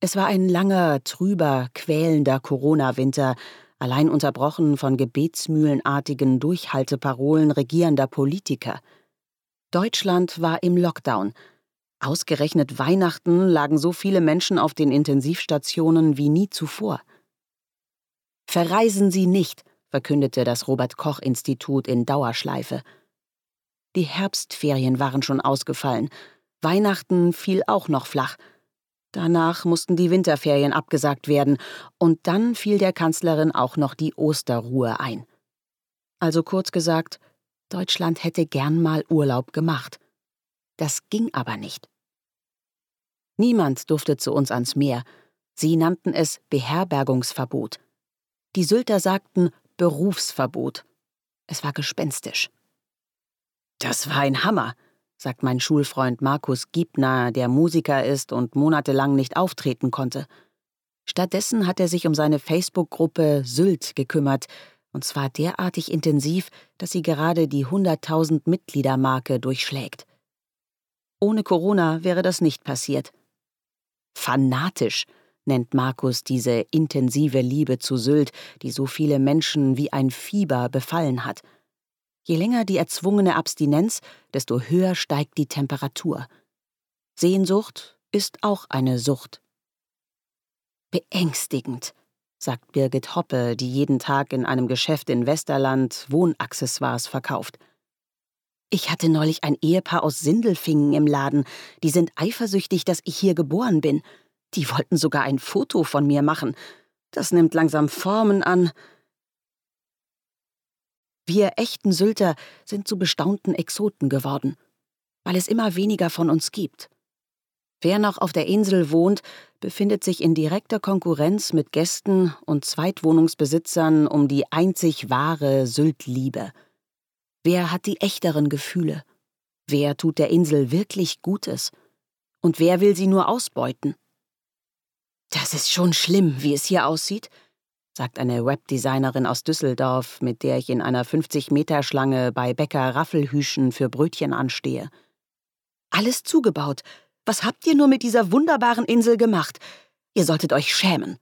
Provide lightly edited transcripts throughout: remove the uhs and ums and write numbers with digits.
Es war ein langer, trüber, quälender Corona-Winter, allein unterbrochen von gebetsmühlenartigen Durchhalteparolen regierender Politiker. Deutschland war im Lockdown. Ausgerechnet Weihnachten lagen so viele Menschen auf den Intensivstationen wie nie zuvor. »Verreisen Sie nicht«, verkündete das Robert-Koch-Institut in Dauerschleife. Die Herbstferien waren schon ausgefallen. Weihnachten fiel auch noch flach. Danach mussten die Winterferien abgesagt werden, und dann fiel der Kanzlerin auch noch die Osterruhe ein. Also kurz gesagt, Deutschland hätte gern mal Urlaub gemacht. Das ging aber nicht. Niemand durfte zu uns ans Meer. Sie nannten es Beherbergungsverbot. Die Sylter sagten Berufsverbot. Es war gespenstisch. »Das war ein Hammer«, sagt mein Schulfreund Markus Giebner, der Musiker ist und monatelang nicht auftreten konnte. Stattdessen hat er sich um seine Facebook-Gruppe Sylt gekümmert, und zwar derartig intensiv, dass sie gerade die 100.000 Mitgliedermarke durchschlägt. Ohne Corona wäre das nicht passiert. Fanatisch nennt Markus diese intensive Liebe zu Sylt, die so viele Menschen wie ein Fieber befallen hat. Je länger die erzwungene Abstinenz, desto höher steigt die Temperatur. Sehnsucht ist auch eine Sucht. Beängstigend, sagt Birgit Hoppe, die jeden Tag in einem Geschäft in Westerland Wohnaccessoires verkauft. Ich hatte neulich ein Ehepaar aus Sindelfingen im Laden. Die sind eifersüchtig, dass ich hier geboren bin. Die wollten sogar ein Foto von mir machen. Das nimmt langsam Formen an. Wir echten Sylter sind zu bestaunten Exoten geworden, weil es immer weniger von uns gibt. Wer noch auf der Insel wohnt, befindet sich in direkter Konkurrenz mit Gästen und Zweitwohnungsbesitzern um die einzig wahre Sylt-Liebe. Wer hat die echteren Gefühle? Wer tut der Insel wirklich Gutes? Und wer will sie nur ausbeuten? Das ist schon schlimm, wie es hier aussieht, sagt eine Webdesignerin aus Düsseldorf, mit der ich in einer 50-Meter-Schlange bei Bäcker Raffelhüschen für Brötchen anstehe. Alles zugebaut. Was habt ihr nur mit dieser wunderbaren Insel gemacht? Ihr solltet euch schämen.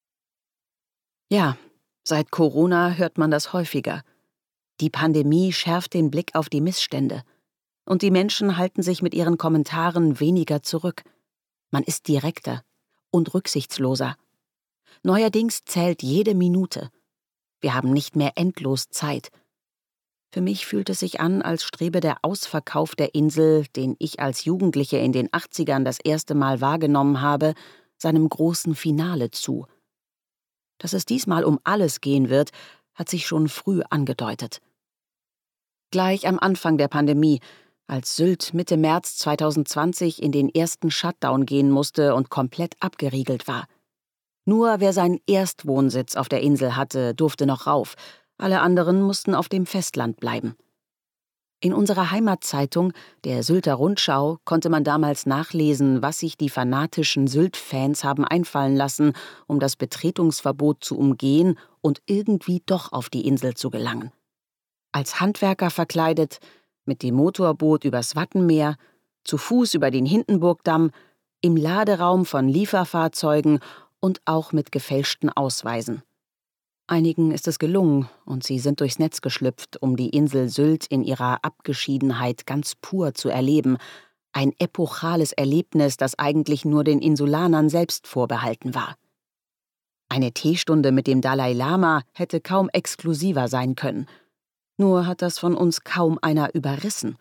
Ja, seit Corona hört man das häufiger. Die Pandemie schärft den Blick auf die Missstände. Und die Menschen halten sich mit ihren Kommentaren weniger zurück. Man ist direkter und rücksichtsloser. Neuerdings zählt jede Minute. Wir haben nicht mehr endlos Zeit. Für mich fühlt es sich an, als strebe der Ausverkauf der Insel, den ich als Jugendliche in den 80ern das erste Mal wahrgenommen habe, seinem großen Finale zu. Dass es diesmal um alles gehen wird, hat sich schon früh angedeutet. Gleich am Anfang der Pandemie, als Sylt Mitte März 2020 in den ersten Shutdown gehen musste und komplett abgeriegelt war. Nur wer seinen Erstwohnsitz auf der Insel hatte, durfte noch rauf. Alle anderen mussten auf dem Festland bleiben. In unserer Heimatzeitung, der Sylter Rundschau, konnte man damals nachlesen, was sich die fanatischen Sylt-Fans haben einfallen lassen, um das Betretungsverbot zu umgehen und irgendwie doch auf die Insel zu gelangen. Als Handwerker verkleidet, mit dem Motorboot übers Wattenmeer, zu Fuß über den Hindenburgdamm, im Laderaum von Lieferfahrzeugen und auch mit gefälschten Ausweisen. Einigen ist es gelungen und sie sind durchs Netz geschlüpft, um die Insel Sylt in ihrer Abgeschiedenheit ganz pur zu erleben. Ein epochales Erlebnis, das eigentlich nur den Insulanern selbst vorbehalten war. Eine Teestunde mit dem Dalai Lama hätte kaum exklusiver sein können. Nur hat das von uns kaum einer überrissen.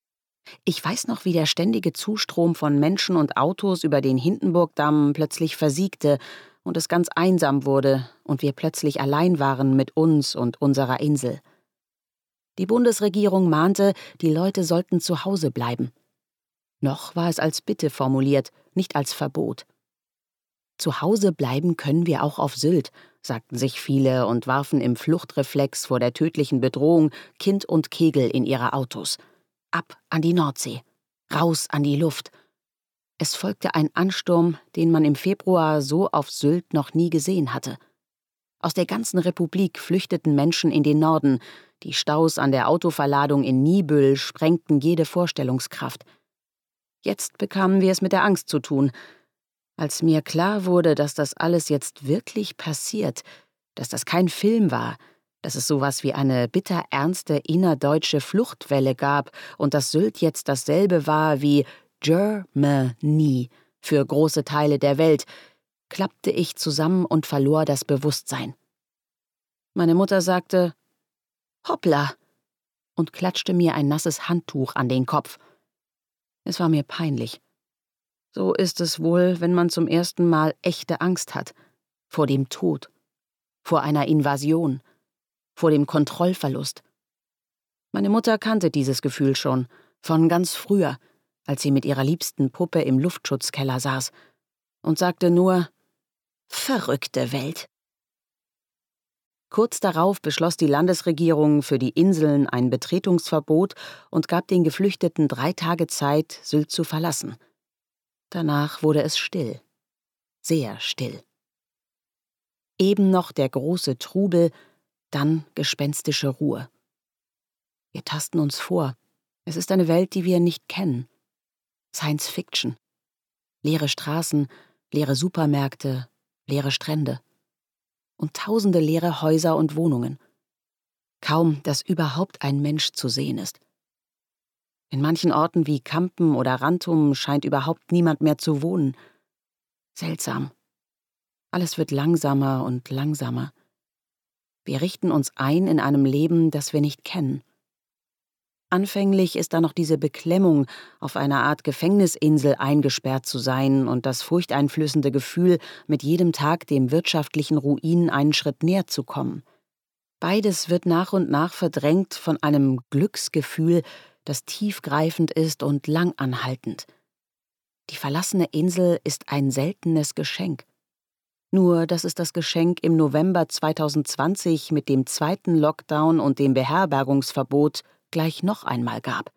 Ich weiß noch, wie der ständige Zustrom von Menschen und Autos über den Hindenburgdamm plötzlich versiegte und es ganz einsam wurde und wir plötzlich allein waren mit uns und unserer Insel. Die Bundesregierung mahnte, die Leute sollten zu Hause bleiben. Noch war es als Bitte formuliert, nicht als Verbot. Zu Hause bleiben können wir auch auf Sylt, sagten sich viele und warfen im Fluchtreflex vor der tödlichen Bedrohung Kind und Kegel in ihre Autos. Ab an die Nordsee, raus an die Luft. Es folgte ein Ansturm, den man im Februar so auf Sylt noch nie gesehen hatte. Aus der ganzen Republik flüchteten Menschen in den Norden. Die Staus an der Autoverladung in Niebüll sprengten jede Vorstellungskraft. Jetzt bekamen wir es mit der Angst zu tun. Als mir klar wurde, dass das alles jetzt wirklich passiert, dass das kein Film war, dass es sowas wie eine bitterernste innerdeutsche Fluchtwelle gab und dass Sylt jetzt dasselbe war wie Germany für große Teile der Welt, klappte ich zusammen und verlor das Bewusstsein. Meine Mutter sagte, »Hoppla«, und klatschte mir ein nasses Handtuch an den Kopf. Es war mir peinlich. So ist es wohl, wenn man zum ersten Mal echte Angst hat. Vor dem Tod. Vor einer Invasion. Vor dem Kontrollverlust. Meine Mutter kannte dieses Gefühl schon, von ganz früher, als sie mit ihrer liebsten Puppe im Luftschutzkeller saß, und sagte nur, »Verrückte Welt«. Kurz darauf beschloss die Landesregierung für die Inseln ein Betretungsverbot und gab den Geflüchteten 3 Tage Zeit, Sylt zu verlassen. Danach wurde es still. Sehr still. Eben noch der große Trubel, dann gespenstische Ruhe. Wir tasten uns vor. Es ist eine Welt, die wir nicht kennen. Science Fiction. Leere Straßen, leere Supermärkte, leere Strände. Und tausende leere Häuser und Wohnungen. Kaum, dass überhaupt ein Mensch zu sehen ist. In manchen Orten wie Kampen oder Rantum scheint überhaupt niemand mehr zu wohnen. Seltsam. Alles wird langsamer und langsamer. Wir richten uns ein in einem Leben, das wir nicht kennen. Anfänglich ist da noch diese Beklemmung, auf einer Art Gefängnisinsel eingesperrt zu sein und das furchteinflößende Gefühl, mit jedem Tag dem wirtschaftlichen Ruin einen Schritt näher zu kommen. Beides wird nach und nach verdrängt von einem Glücksgefühl, das tiefgreifend ist und langanhaltend. Die verlassene Insel ist ein seltenes Geschenk. Nur, dass es das Geschenk im November 2020 mit dem 2. Lockdown und dem Beherbergungsverbot gleich noch einmal gab.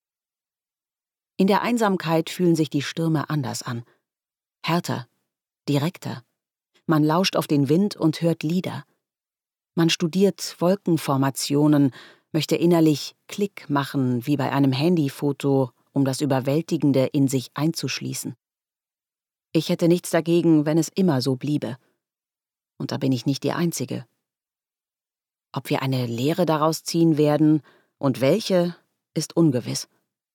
In der Einsamkeit fühlen sich die Stürme anders an. Härter, direkter. Man lauscht auf den Wind und hört Lieder. Man studiert Wolkenformationen, möchte innerlich Klick machen, wie bei einem Handyfoto, um das Überwältigende in sich einzuschließen. Ich hätte nichts dagegen, wenn es immer so bliebe. Und da bin ich nicht die Einzige. Ob wir eine Lehre daraus ziehen werden und welche, ist ungewiss.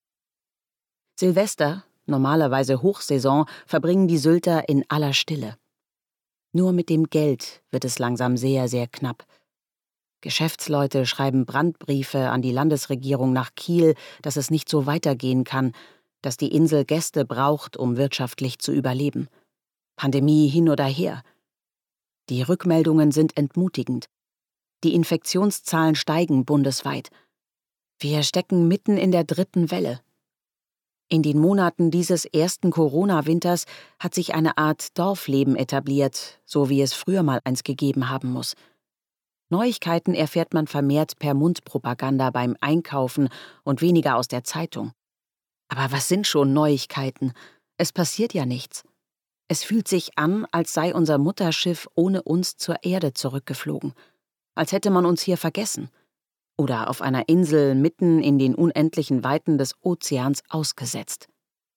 Silvester, normalerweise Hochsaison, verbringen die Sylter in aller Stille. Nur mit dem Geld wird es langsam sehr, sehr knapp. Geschäftsleute schreiben Brandbriefe an die Landesregierung nach Kiel, dass es nicht so weitergehen kann, dass die Insel Gäste braucht, um wirtschaftlich zu überleben. Pandemie hin oder her. Die Rückmeldungen sind entmutigend. Die Infektionszahlen steigen bundesweit. Wir stecken mitten in der 3. Welle. In den Monaten dieses ersten Corona-Winters hat sich eine Art Dorfleben etabliert, so wie es früher mal eins gegeben haben muss. Neuigkeiten erfährt man vermehrt per Mundpropaganda beim Einkaufen und weniger aus der Zeitung. Aber was sind schon Neuigkeiten? Es passiert ja nichts. Es fühlt sich an, als sei unser Mutterschiff ohne uns zur Erde zurückgeflogen. Als hätte man uns hier vergessen. Oder auf einer Insel mitten in den unendlichen Weiten des Ozeans ausgesetzt.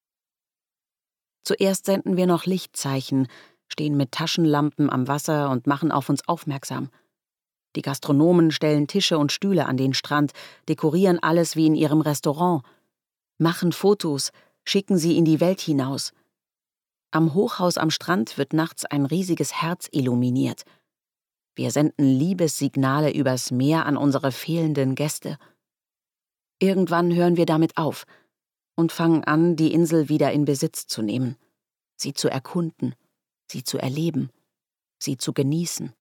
Zuerst senden wir noch Lichtzeichen, stehen mit Taschenlampen am Wasser und machen auf uns aufmerksam. Die Gastronomen stellen Tische und Stühle an den Strand, dekorieren alles wie in ihrem Restaurant, machen Fotos, schicken sie in die Welt hinaus. Am Hochhaus am Strand wird nachts ein riesiges Herz illuminiert. Wir senden Liebessignale übers Meer an unsere fehlenden Gäste. Irgendwann hören wir damit auf und fangen an, die Insel wieder in Besitz zu nehmen, sie zu erkunden, sie zu erleben, sie zu genießen.